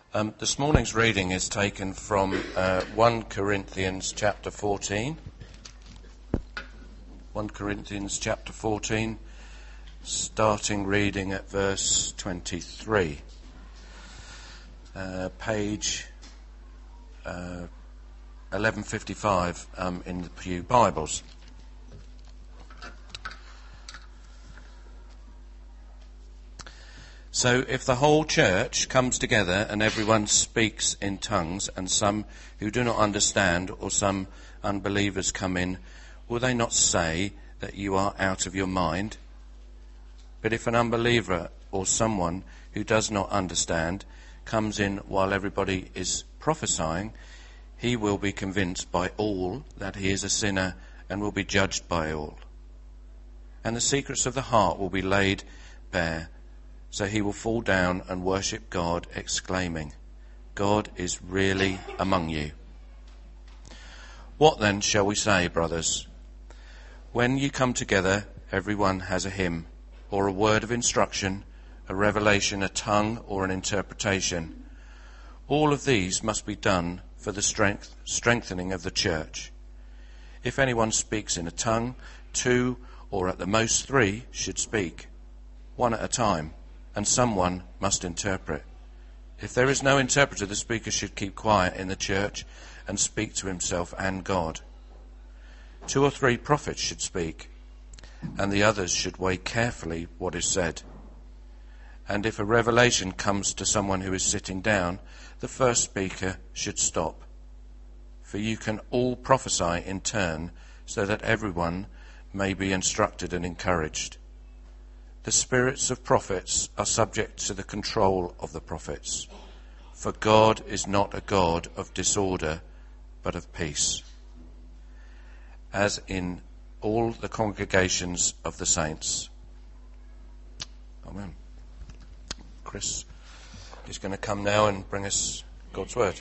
This morning's reading is taken from 1 Corinthians chapter 14. 1 Corinthians chapter 14, starting reading at verse 23. Page 1155 in the Pew Bibles. So if the whole church comes together and everyone speaks in tongues, and some who do not understand or some unbelievers come in, will they not say that you are out of your mind? But if an unbeliever or someone who does not understand comes in while everybody is prophesying, he will be convinced by all that he is a sinner and will be judged by all. And the secrets of the heart will be laid bare. So he will fall down and worship God, exclaiming, God is really among you. What then shall we say, brothers? When you come together, everyone has a hymn, or a word of instruction, a revelation, a tongue, or an interpretation. All of these must be done for the strengthening of the church. If anyone speaks in a tongue, 2 or at the most 3 should speak, 1 at a time, and someone must interpret. If there is no interpreter, the speaker should keep quiet in the church and speak to himself and God. 2 or 3 prophets should speak, and the others should weigh carefully what is said. And if a revelation comes to someone who is sitting down, the first speaker should stop. For you can all prophesy in turn, so that everyone may be instructed and encouraged. The spirits of prophets are subject to the control of the prophets, for God is not a God of disorder, but of peace, as in all the congregations of the saints. Amen. Chris is going to come now and bring us God's word.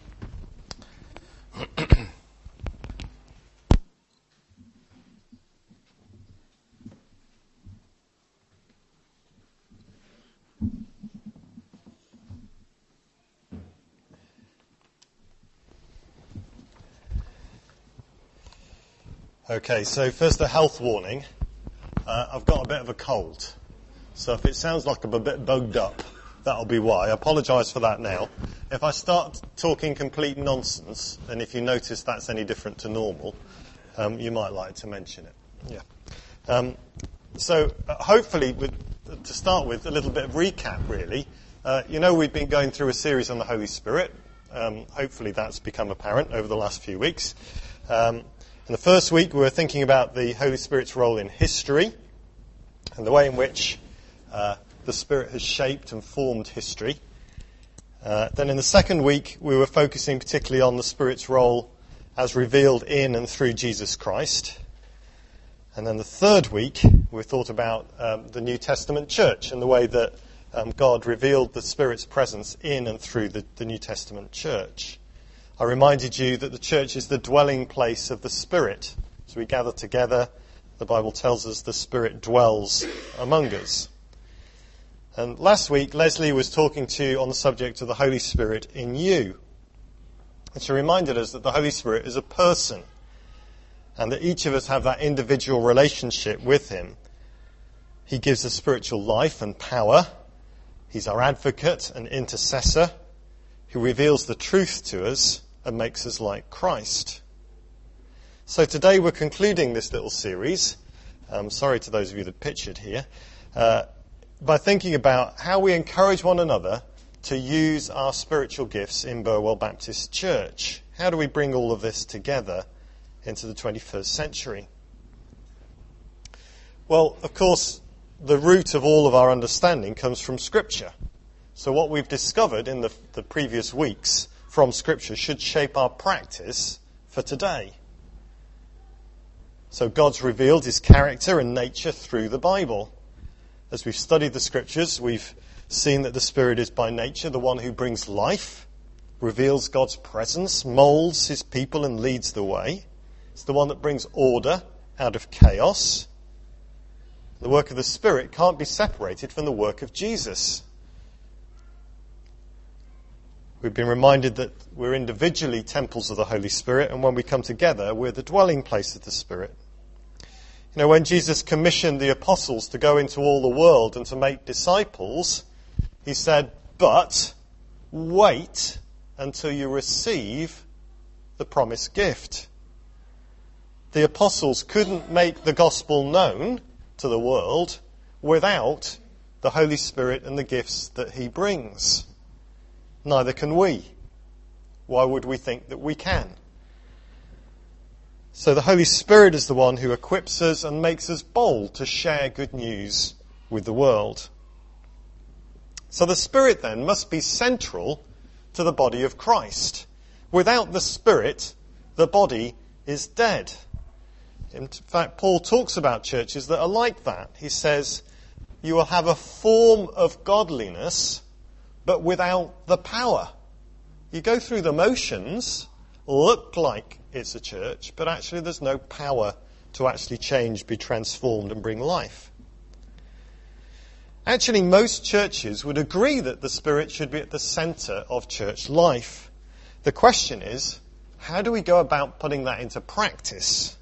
Okay, so first a health warning. I've got a bit of a cold, so if it sounds like I'm a bit bugged up, that'll be why. I apologise for that now. If I start talking complete nonsense, and if you notice that's any different to normal, you might like to mention it. Yeah. So hopefully, to start with, a little bit of recap, really. We've been going through a series on the Holy Spirit. Hopefully that's become apparent over the last few weeks. In the first week, we were thinking about the Holy Spirit's role in history and the way in which the Spirit has shaped and formed history. Then in the second week, we were focusing particularly on the Spirit's role as revealed in and through Jesus Christ. And then the third week, we thought about the New Testament church and the way that God revealed the Spirit's presence in and through the New Testament church. I reminded you that the church is the dwelling place of the Spirit. As we gather together, the Bible tells us the Spirit dwells among us. And last week, Leslie was talking to you on the subject of the Holy Spirit in you. And she reminded us that the Holy Spirit is a person, and that each of us have that individual relationship with him. He gives us spiritual life and power. He's our advocate and intercessor, who reveals the truth to us and makes us like Christ. So today we're concluding this little series, sorry to those of you that pictured here, by thinking about how we encourage one another to use our spiritual gifts in Burwell Baptist Church. How do we bring all of this together into the 21st century? Well, of course, the root of all of our understanding comes from Scripture. So what we've discovered in the previous weeks from Scripture should shape our practice for today. So God's revealed his character and nature through the Bible. As we've studied the Scriptures, we've seen that the Spirit is by nature the one who brings life, reveals God's presence, molds his people and leads the way. It's the one that brings order out of chaos. The work of the Spirit can't be separated from the work of Jesus. We've been reminded that we're individually temples of the Holy Spirit, and when we come together, we're the dwelling place of the Spirit. You know, when Jesus commissioned the apostles to go into all the world and to make disciples, he said, but wait until you receive the promised gift. The apostles couldn't make the gospel known to the world without the Holy Spirit and the gifts that he brings. Neither can we. Why would we think that we can? So the Holy Spirit is the one who equips us and makes us bold to share good news with the world. So the Spirit then must be central to the body of Christ. Without the Spirit, the body is dead. In fact, Paul talks about churches that are like that. He says, you will have a form of godliness, but without the power. You go through the motions, look like it's a church, but actually there's no power to actually change, be transformed and bring life. Actually, most churches would agree that the Spirit should be at the centre of church life. The question is, how do we go about putting that into practice?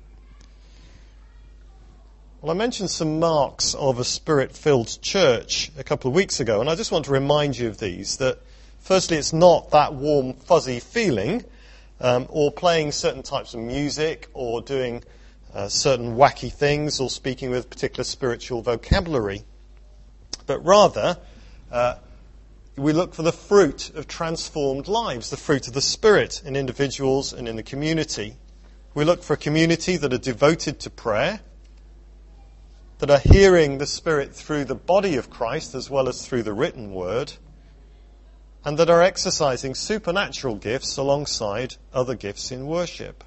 Well, I mentioned some marks of a Spirit-filled church a couple of weeks ago, and I just want to remind you of these, that firstly, it's not that warm, fuzzy feeling, or playing certain types of music, or doing certain wacky things, or speaking with particular spiritual vocabulary. But rather, we look for the fruit of transformed lives, the fruit of the Spirit in individuals and in the community. We look for a community that are devoted to prayer, that are hearing the Spirit through the body of Christ as well as through the written word, and that are exercising supernatural gifts alongside other gifts in worship.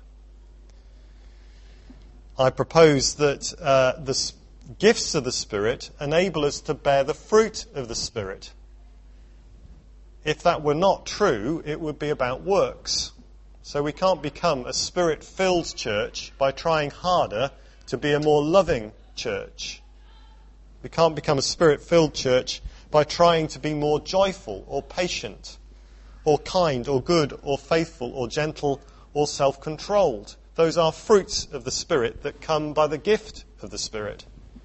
I propose that the gifts of the Spirit enable us to bear the fruit of the Spirit. If that were not true, it would be about works. So we can't become a Spirit-filled church by trying harder to be a more loving church. We can't become a Spirit-filled church by trying to be more joyful or patient or kind or good or faithful or gentle or self-controlled. Those are fruits of the Spirit that come by the gift of the Spirit.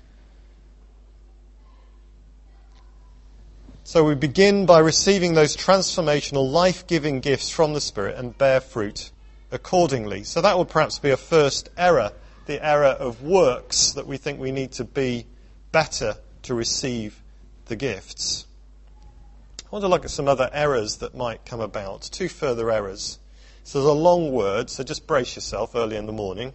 So we begin by receiving those transformational, life-giving gifts from the Spirit and bear fruit accordingly. So that would perhaps be a first error, the error of works, that we think we need to be better to receive the gifts. I want to look at some other errors that might come about. Two further errors. So there's a long word, so just brace yourself early in the morning.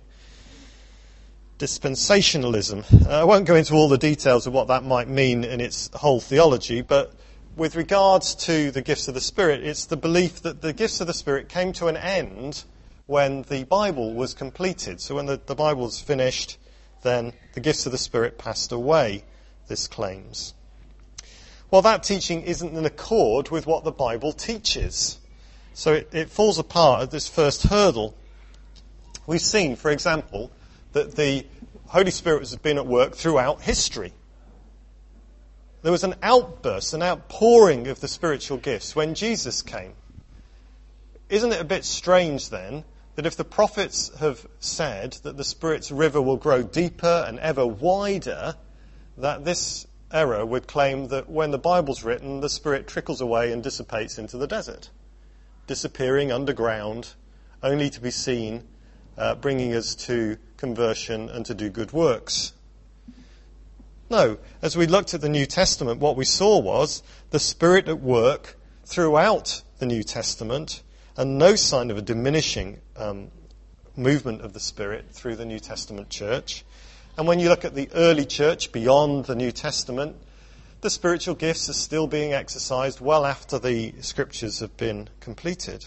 Dispensationalism. I won't go into all the details of what that might mean in its whole theology, but with regards to the gifts of the Spirit, it's the belief that the gifts of the Spirit came to an end when the Bible was completed. So when the Bible was finished, then the gifts of the Spirit passed away, this claims. Well, that teaching isn't in accord with what the Bible teaches. So it falls apart at this first hurdle. We've seen, for example, that the Holy Spirit has been at work throughout history. There was an outburst, an outpouring of the spiritual gifts when Jesus came. Isn't it a bit strange then that if the prophets have said that the Spirit's river will grow deeper and ever wider, that this error would claim that when the Bible's written, the Spirit trickles away and dissipates into the desert, disappearing underground, only to be seen, bringing us to conversion and to do good works. No, as we looked at the New Testament, what we saw was the Spirit at work throughout the New Testament, and no sign of a diminishing movement of the Spirit through the New Testament church. And when you look at the early church beyond the New Testament, the spiritual gifts are still being exercised well after the scriptures have been completed.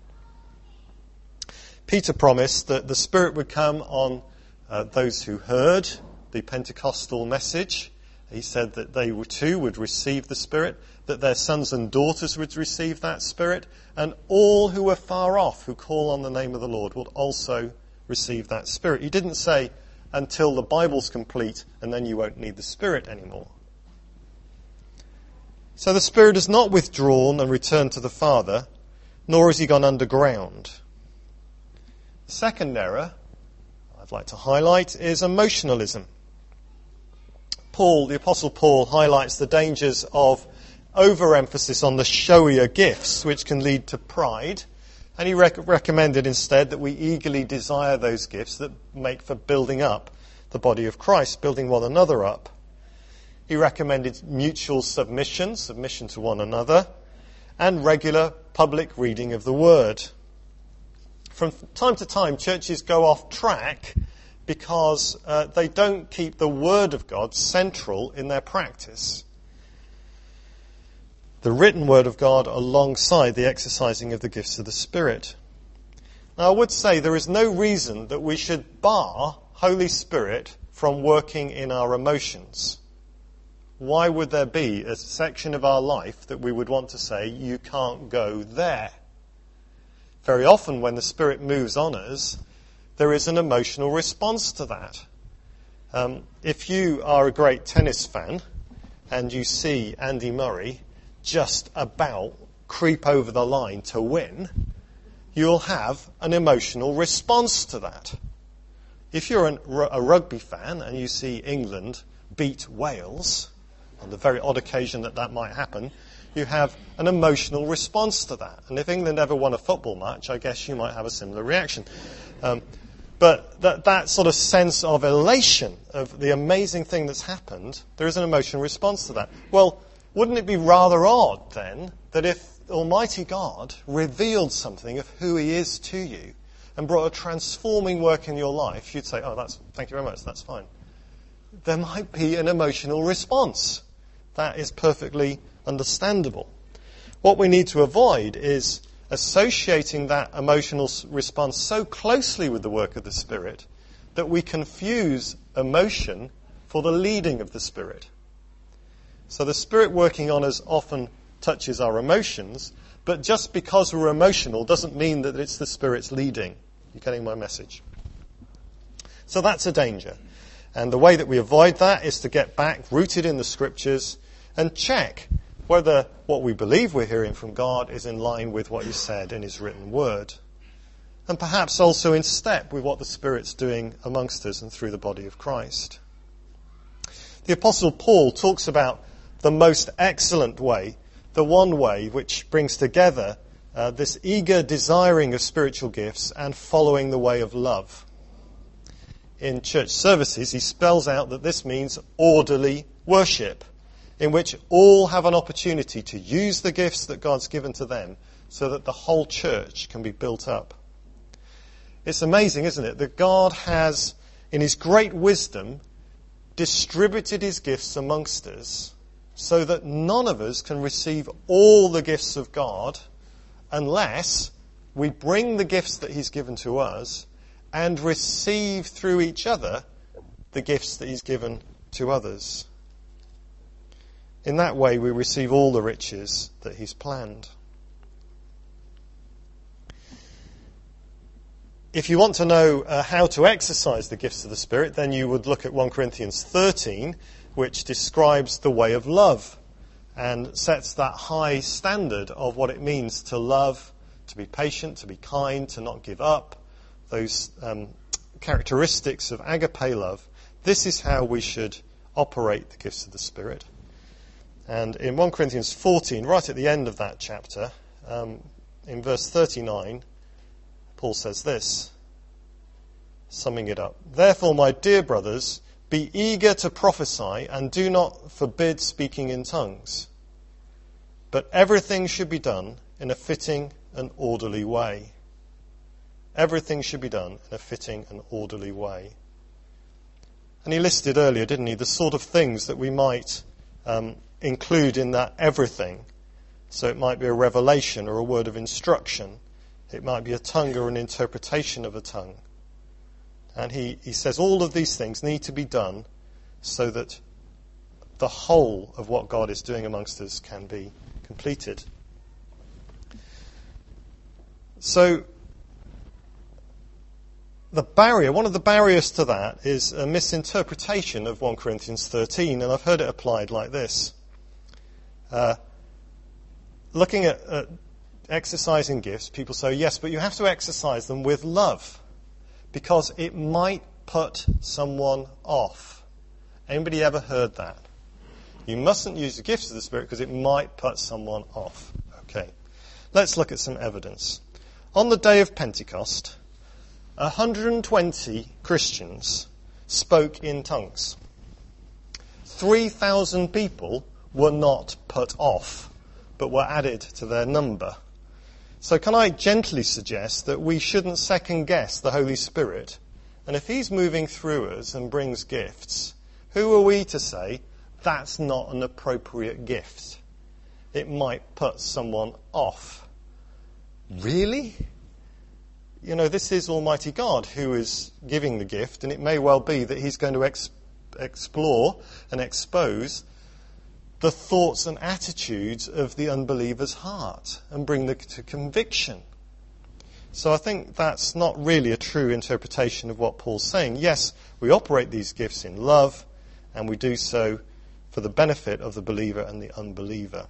Peter promised that the Spirit would come on those who heard the Pentecostal message. He said that they too would receive the Spirit, that their sons and daughters would receive that Spirit, and all who were far off, who call on the name of the Lord, would also receive that Spirit. He didn't say, until the Bible's complete, and then you won't need the Spirit anymore. So the Spirit has not withdrawn and returned to the Father, nor has he gone underground. The second error I'd like to highlight is emotionalism. The Apostle Paul highlights the dangers of overemphasis on the showier gifts, which can lead to pride, and he recommended instead that we eagerly desire those gifts that make for building up the body of Christ, building one another up. He recommended mutual submission to one another, and regular public reading of the Word. From time to time, churches go off track because they don't keep the Word of God central in their practice. The written Word of God alongside the exercising of the gifts of the Spirit. Now, I would say there is no reason that we should bar Holy Spirit from working in our emotions. Why would there be a section of our life that we would want to say, you can't go there? Very often when the Spirit moves on us, there is an emotional response to that. If you are a great tennis fan and you see Andy Murray just about creep over the line to win, you'll have an emotional response to that. If you're a rugby fan and you see England beat Wales, on the very odd occasion that might happen, you have an emotional response to that. And if England ever won a football match, I guess you might have a similar reaction. But that sort of sense of elation of the amazing thing that's happened, there is an emotional response to that. Well, wouldn't it be rather odd then that if Almighty God revealed something of who he is to you and brought a transforming work in your life, you'd say, thank you very much, that's fine. There might be an emotional response. That is perfectly understandable. What we need to avoid is associating that emotional response so closely with the work of the Spirit that we confuse emotion for the leading of the Spirit. So the Spirit working on us often touches our emotions, but just because we're emotional doesn't mean that it's the Spirit's leading. You're getting my message? So that's a danger. And the way that we avoid that is to get back, rooted in the Scriptures, and check whether what we believe we're hearing from God is in line with what he said in his written word. And perhaps also in step with what the Spirit's doing amongst us and through the body of Christ. The Apostle Paul talks about the most excellent way, the one way which brings together this eager desiring of spiritual gifts and following the way of love. In church services, he spells out that this means orderly worship, in which all have an opportunity to use the gifts that God's given to them so that the whole church can be built up. It's amazing, isn't it, that God has, in his great wisdom, distributed his gifts amongst us so that none of us can receive all the gifts of God unless we bring the gifts that he's given to us and receive through each other the gifts that he's given to others. In that way, we receive all the riches that he's planned. If you want to know how to exercise the gifts of the Spirit, then you would look at 1 Corinthians 13, which describes the way of love and sets that high standard of what it means to love, to be patient, to be kind, to not give up, those characteristics of agape love. This is how we should operate the gifts of the Spirit. And in 1 Corinthians 14, right at the end of that chapter, in verse 39, Paul says this, summing it up. Therefore, my dear brothers, be eager to prophesy and do not forbid speaking in tongues. But everything should be done in a fitting and orderly way. Everything should be done in a fitting and orderly way. And he listed earlier, didn't he, the sort of things that we might include in that everything. So it might be a revelation or a word of instruction. It might be a tongue or an interpretation of a tongue. And he says all of these things need to be done so that the whole of what God is doing amongst us can be completed. So one of the barriers to that is a misinterpretation of 1 Corinthians 13, and I've heard it applied like this. looking at exercising gifts, people say, yes, but you have to exercise them with love because it might put someone off. Anybody ever heard that? You mustn't use the gifts of the Spirit because it might put someone off. Okay, let's look at some evidence. On the day of Pentecost, 120 Christians spoke in tongues. 3,000 people were not put off, but were added to their number. So can I gently suggest that we shouldn't second guess the Holy Spirit? And if he's moving through us and brings gifts, who are we to say that's not an appropriate gift? It might put someone off. Really? You know, this is Almighty God who is giving the gift, and it may well be that he's going to explore and expose the thoughts and attitudes of the unbeliever's heart and bring them to conviction. So I think that's not really a true interpretation of what Paul's saying. Yes, we operate these gifts in love, and we do so for the benefit of the believer and the unbeliever.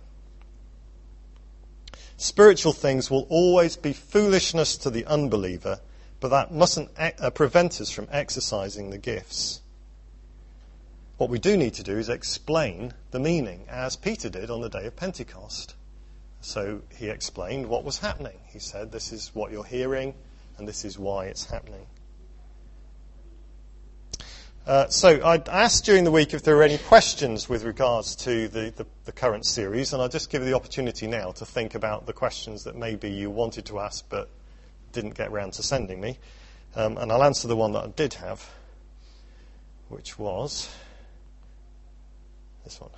Spiritual things will always be foolishness to the unbeliever, but that mustn't prevent us from exercising the gifts. What we do need to do is explain the meaning, as Peter did on the day of Pentecost. So he explained what was happening. He said, this is what you're hearing, and this is why it's happening. So I asked during the week if there were any questions with regards to the current series, and I'll just give you the opportunity now to think about the questions that maybe you wanted to ask but didn't get round to sending me. And I'll answer the one that I did have, which was this one.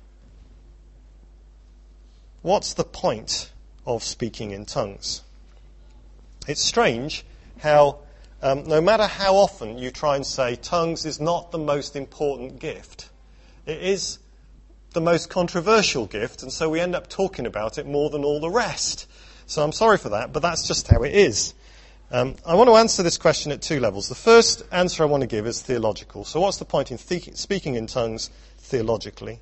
What's the point of speaking in tongues? It's strange how no matter how often you try and say tongues is not the most important gift, it is the most controversial gift, and so we end up talking about it more than all the rest. So I'm sorry for that, but that's just how it is. I want to answer this question at two levels. The first answer I want to give is theological. So what's the point in speaking in tongues theologically?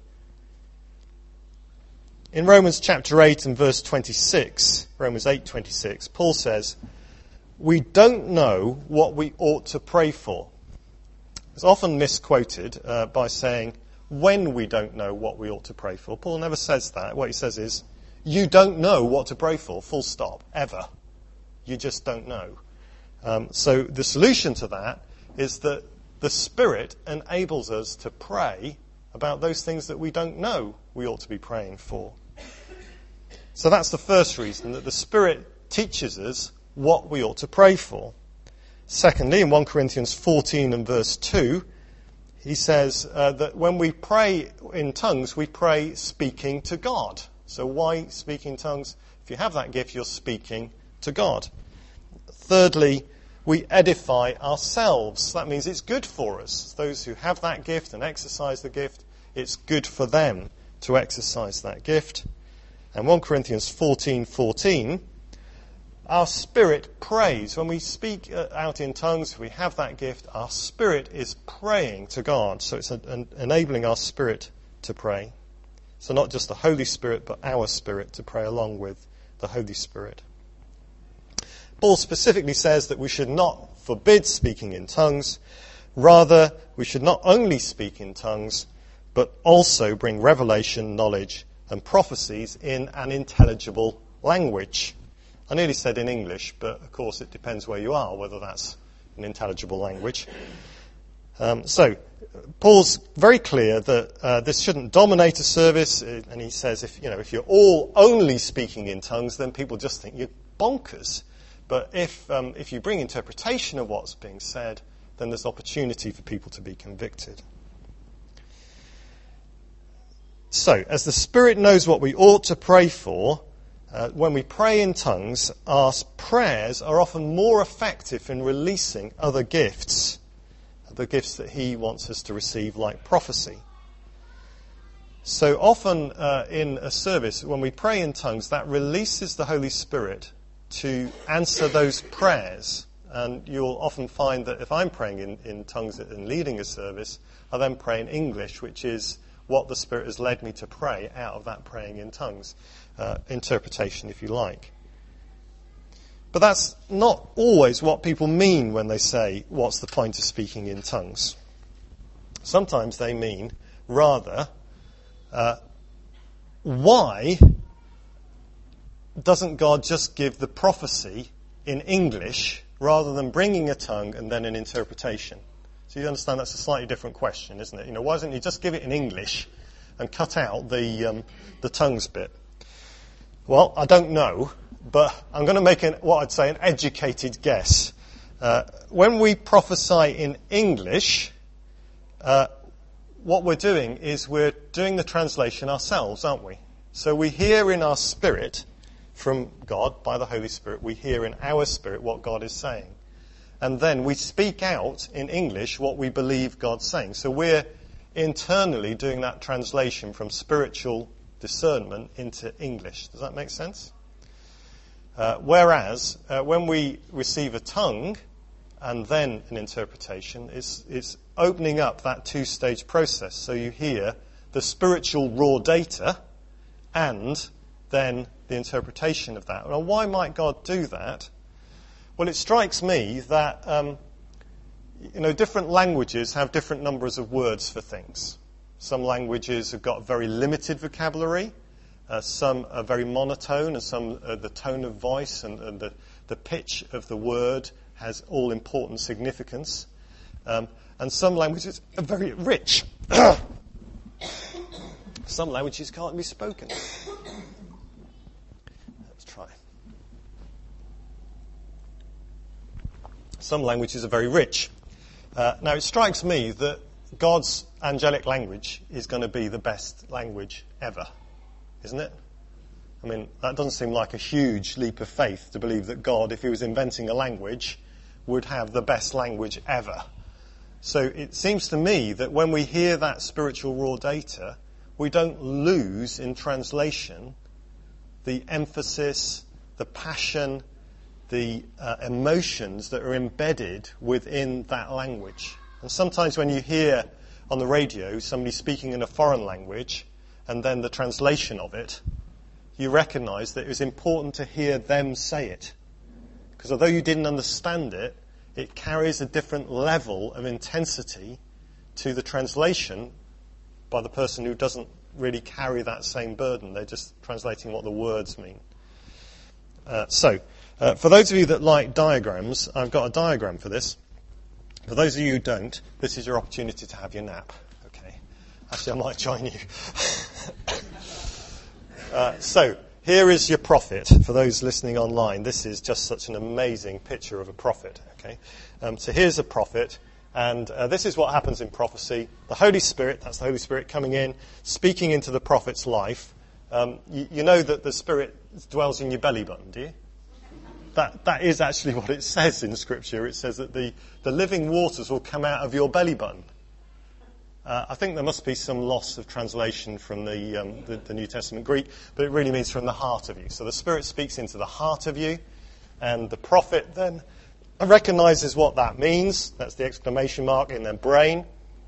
In Romans chapter 8 and verse 26, Romans 8:26, Paul says, we don't know what we ought to pray for. It's often misquoted by saying, when we don't know what we ought to pray for. Paul never says that. What he says is, you don't know what to pray for, full stop, ever. You just don't know. So the solution to that is that the Spirit enables us to pray about those things that we don't know we ought to be praying for. So that's the first reason, that the Spirit teaches us what we ought to pray for. Secondly, in 1 Corinthians 14 and verse 2, he says that when we pray in tongues, we pray speaking to God. So why speak in tongues? If you have that gift, you're speaking to God. Thirdly, we edify ourselves. That means it's good for us. Those who have that gift and exercise the gift, it's good for them to exercise that gift. And 1 Corinthians 14:14, our spirit prays. When we speak out in tongues, we have that gift, our spirit is praying to God. So it's enabling our spirit to pray. So not just the Holy Spirit, but our spirit to pray along with the Holy Spirit. Paul specifically says that we should not forbid speaking in tongues. Rather, we should not only speak in tongues, but also bring revelation, knowledge, and prophecies in an intelligible language. I nearly said in English, but of course it depends where you are, whether that's an intelligible language. So, Paul's very clear that this shouldn't dominate a service, and he says if you're all only speaking in tongues, then people just think you're bonkers. But if you bring interpretation of what's being said, then there's opportunity for people to be convicted. So, as the Spirit knows what we ought to pray for, when we pray in tongues, our prayers are often more effective in releasing other gifts, the gifts that he wants us to receive, like prophecy. So often in a service, when we pray in tongues, that releases the Holy Spirit to answer those prayers. And you'll often find that if I'm praying in tongues and leading a service, I then pray in English, which is what the Spirit has led me to pray out of that praying in tongues. interpretation, if you like. But that's not always what people mean when they say, what's the point of speaking in tongues? Sometimes they mean, rather, why doesn't God just give the prophecy in English rather than bringing a tongue and then an interpretation? So you understand that's a slightly different question, isn't it? Why doesn't he just give it in English and cut out the tongues bit? Well, I don't know, but I'm going to make what I'd say an educated guess. When we prophesy in English, what we're doing is we're doing the translation ourselves, aren't we? So we hear in our spirit from God, by the Holy Spirit, we hear in our spirit what God is saying. And then we speak out in English what we believe God's saying. So we're internally doing that translation from spiritual discernment into English. Does that make sense? Whereas, when we receive a tongue and then an interpretation, it's opening up that two-stage process. So you hear the spiritual raw data and then the interpretation of that. Now, why might God do that? Well, it strikes me that, different languages have different numbers of words for things. Some languages have got a very limited vocabulary. Some are very monotone, and some the tone of voice and the pitch of the word has all-important significance. And some languages are very rich. Some languages can't be spoken. Let's try. Some languages are very rich. Now, it strikes me that God's angelic language is going to be the best language ever, isn't it? I mean, that doesn't seem like a huge leap of faith to believe that God, if he was inventing a language, would have the best language ever. So it seems to me that when we hear that spiritual raw data, we don't lose in translation the emphasis, the passion, the emotions that are embedded within that language. And sometimes when you hear on the radio somebody speaking in a foreign language and then the translation of it, you recognise that it was important to hear them say it. Because although you didn't understand it, it carries a different level of intensity to the translation by the person who doesn't really carry that same burden. They're just translating what the words mean. For those of you that like diagrams, I've got a diagram for this. For those of you who don't, this is your opportunity to have your nap. Okay. Actually, I might join you. So, here is your prophet. For those listening online, this is just such an amazing picture of a prophet. Okay. So here's a prophet, and this is what happens in prophecy. The Holy Spirit, that's the Holy Spirit coming in, speaking into the prophet's life. You know that the Spirit dwells in your belly button, do you? That is actually what it says in Scripture. It says that the living waters will come out of your belly button. I think there must be some loss of translation from the New Testament Greek, but it really means from the heart of you. So the Spirit speaks into the heart of you, and the prophet then recognises what that means. That's the exclamation mark in their brain.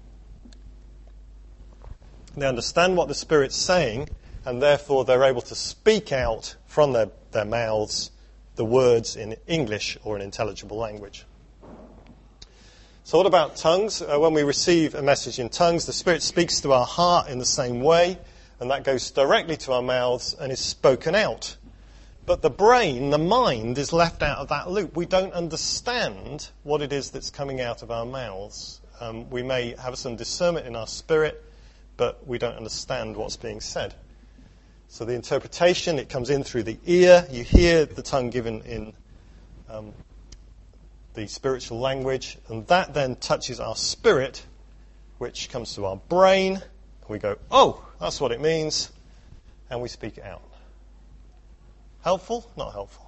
They understand what the Spirit's saying, and therefore they're able to speak out from their mouths the words in English or an intelligible language. So what about tongues? When we receive a message in tongues, the Spirit speaks to our heart in the same way, and that goes directly to our mouths and is spoken out. But the brain, the mind, is left out of that loop. We don't understand what it is that's coming out of our mouths. We may have some discernment in our spirit, but we don't understand what's being said. So the interpretation, it comes in through the ear. You hear the tongue given in the spiritual language, and that then touches our spirit, which comes to our brain. And we go, oh, that's what it means, and we speak it out. Helpful? Not helpful.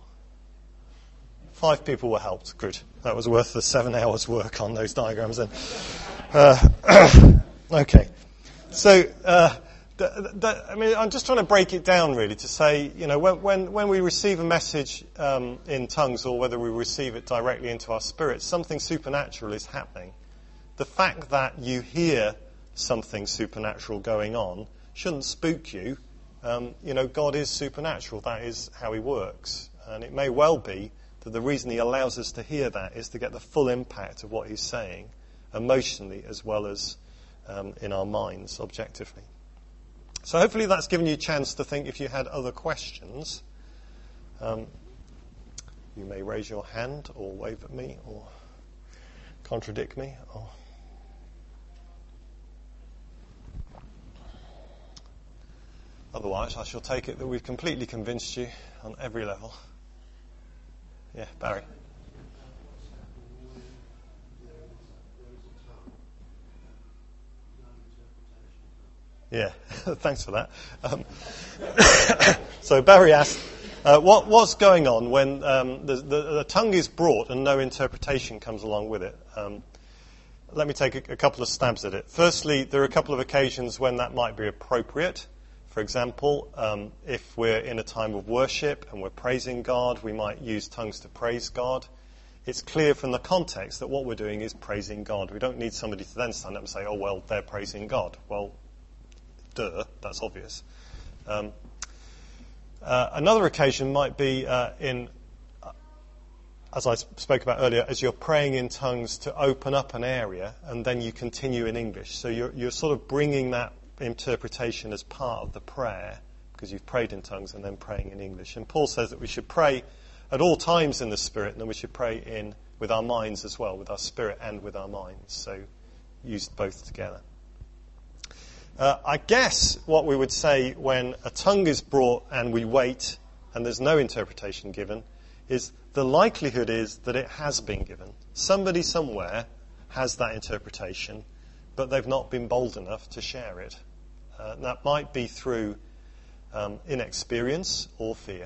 5 people were helped. Good. That was worth the 7 hours' work on those diagrams then. Okay. So, I'm just trying to break it down really to say, when we receive a message in tongues or whether we receive it directly into our spirit, something supernatural is happening. The fact that you hear something supernatural going on shouldn't spook you. God is supernatural. That is how he works. And it may well be that the reason he allows us to hear that is to get the full impact of what he's saying, emotionally as well as in our minds, objectively. So hopefully that's given you a chance to think if you had other questions. You may raise your hand or wave at me or contradict me. Otherwise, I shall take it that we've completely convinced you on every level. Yeah, Barry. Yeah, thanks for that. So Barry asked, what's going on when the tongue is brought and no interpretation comes along with it? Let me take a couple of stabs at it. Firstly, there are a couple of occasions when that might be appropriate. For example, if we're in a time of worship and we're praising God, we might use tongues to praise God. It's clear from the context that what we're doing is praising God. We don't need somebody to then stand up and say, oh, well, they're praising God. Well, duh, that's obvious. Another occasion might be as I spoke about earlier, as you're praying in tongues to open up an area and then you continue in English. So you're sort of bringing that interpretation as part of the prayer because you've prayed in tongues and then praying in English. And Paul says that we should pray at all times in the Spirit, and then we should pray with our minds as well, with our spirit and with our minds. So used both together. I guess what we would say when a tongue is brought and we wait and there's no interpretation given is the likelihood is that it has been given. Somebody somewhere has that interpretation, but they've not been bold enough to share it. That might be through inexperience or fear.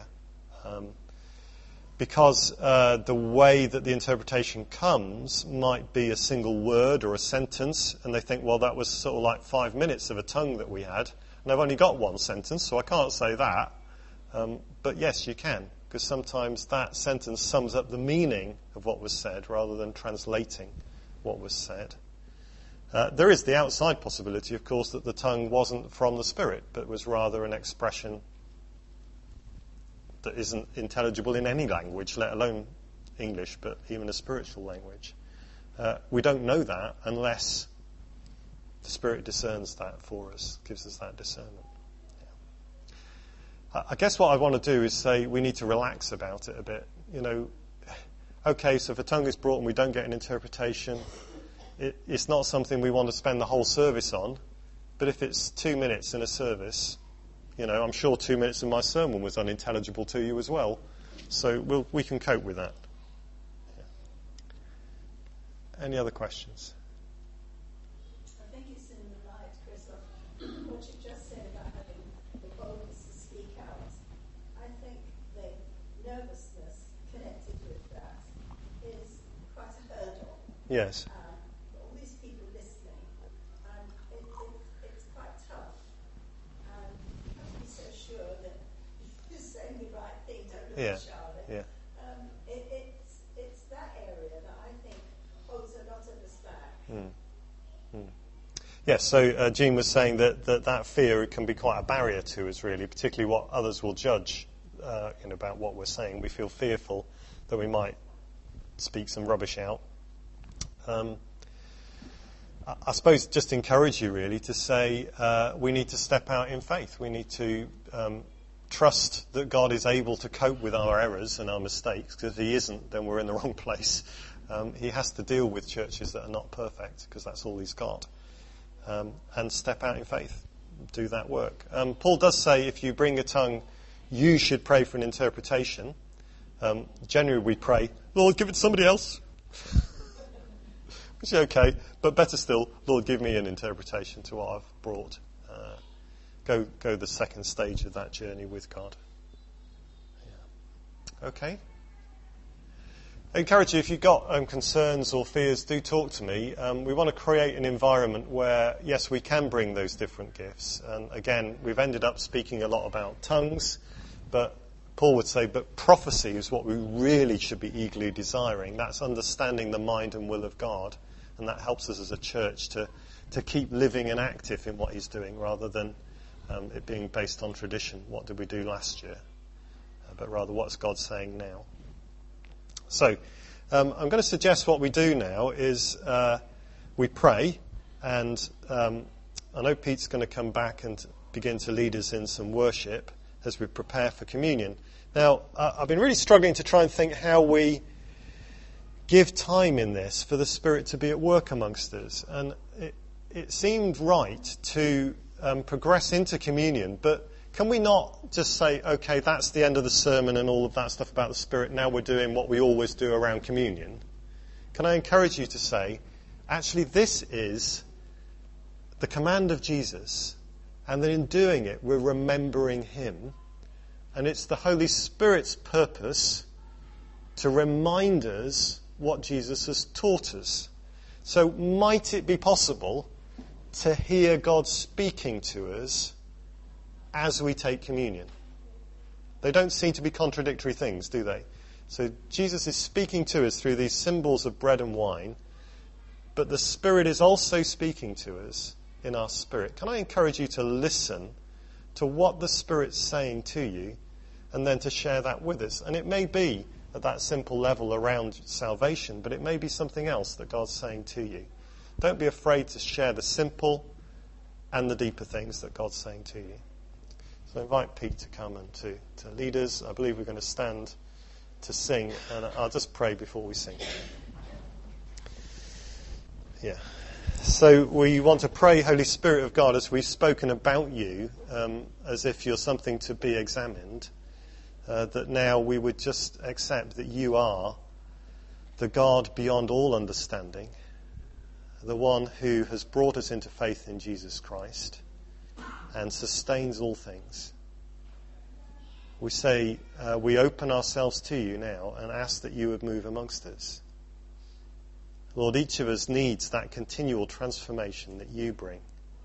Because the way that the interpretation comes might be a single word or a sentence, and they think, well, that was sort of like 5 minutes of a tongue that we had, and I've only got one sentence, so I can't say that. But yes, you can, because sometimes that sentence sums up the meaning of what was said rather than translating what was said. There is the outside possibility, of course, that the tongue wasn't from the Spirit, but was rather an expression that isn't intelligible in any language, let alone English, but even a spiritual language. We don't know that unless the Spirit discerns that for us, gives us that discernment. Yeah. I guess what I want to do is say we need to relax about it a bit. Okay, so if a tongue is brought and we don't get an interpretation, it's not something we want to spend the whole service on, but if it's 2 minutes in a service, I'm sure 2 minutes of my sermon was unintelligible to you as well. So we can cope with that. Yeah. Any other questions? I think it's in the light, Chris, of what you just said about having the boldness to speak out. I think the nervousness connected with that is quite a hurdle. Yes. All these people listening, and it's quite tough. You have to be so sure that you're saying the right thing. Don't look at Charlotte. Yeah. It's that area that I think holds a lot of us back. Yes, so Jean was saying that fear can be quite a barrier to us, really, particularly what others will judge about what we're saying. We feel fearful that we might speak some rubbish out. I suppose just encourage you, really, to say we need to step out in faith. We need to trust that God is able to cope with our errors and our mistakes, because if he isn't, then we're in the wrong place. He has to deal with churches that are not perfect, because that's all he's got. And step out in faith. Do that work. Paul does say if you bring a tongue, you should pray for an interpretation. Generally we pray, Lord, give it to somebody else. Which is okay, but better still, Lord, give me an interpretation to what I've brought. Go the second stage of that journey with God. Yeah. Okay. I encourage you, if you've got concerns or fears, do talk to me. We want to create an environment where, yes, we can bring those different gifts. And again, we've ended up speaking a lot about tongues, but Paul would say, but prophecy is what we really should be eagerly desiring. That's understanding the mind and will of God, and that helps us as a church to keep living and active in what he's doing rather than it being based on tradition. What did we do last year? But rather, what's God saying now? So, I'm going to suggest what we do now is we pray, and I know Pete's going to come back and begin to lead us in some worship as we prepare for communion. Now, I've been really struggling to try and think how we give time in this for the Spirit to be at work amongst us. And it seemed right to progress into communion, but can we not just say, okay, that's the end of the sermon and all of that stuff about the Spirit, now we're doing what we always do around communion? Can I encourage you to say, actually, this is the command of Jesus, and that in doing it, we're remembering him, and it's the Holy Spirit's purpose to remind us what Jesus has taught us. So might it be possible to hear God speaking to us as we take communion? They don't seem to be contradictory things, do they? So Jesus is speaking to us through these symbols of bread and wine, but the Spirit is also speaking to us in our spirit. Can I encourage you to listen to what the Spirit's saying to you and then to share that with us? And it may be at that simple level around salvation, but it may be something else that God's saying to you. Don't be afraid to share the simple and the deeper things that God's saying to you. So I invite Pete to come and to lead us. I believe we're going to stand to sing, and I'll just pray before we sing. Yeah. So we want to pray, Holy Spirit of God, as we've spoken about you, as if you're something to be examined, that now we would just accept that you are the God beyond all understanding, the one who has brought us into faith in Jesus Christ and sustains all things. We say, we open ourselves to you now and ask that you would move amongst us. Lord, each of us needs that continual transformation that you bring.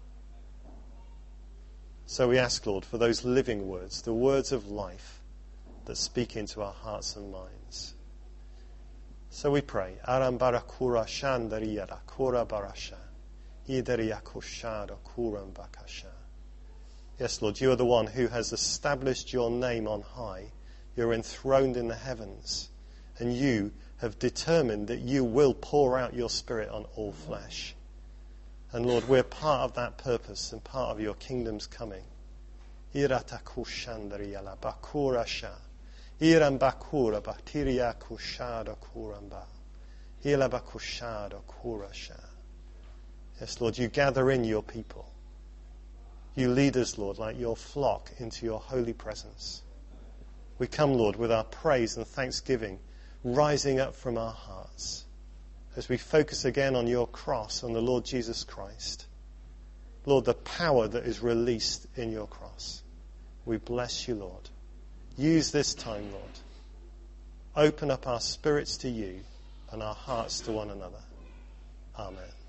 So we ask, Lord, for those living words, the words of life that speak into our hearts and minds. So we pray. Aram barakura shandariyara kura barasha. Idariyakushara kuram bakasha. Yes, Lord, you are the one who has established your name on high. You're enthroned in the heavens. And you have determined that you will pour out your Spirit on all flesh. And Lord, we're part of that purpose and part of your kingdom's coming. Iratakushandariyala bakurasha. Iram bakura bacteria kushada kuramba. Ila bakushada kurasha. Yes, Lord, you gather in your people. You lead us, Lord, like your flock into your holy presence. We come, Lord, with our praise and thanksgiving rising up from our hearts as we focus again on your cross, on the Lord Jesus Christ. Lord, the power that is released in your cross. We bless you, Lord. Use this time, Lord. Open up our spirits to you and our hearts to one another. Amen.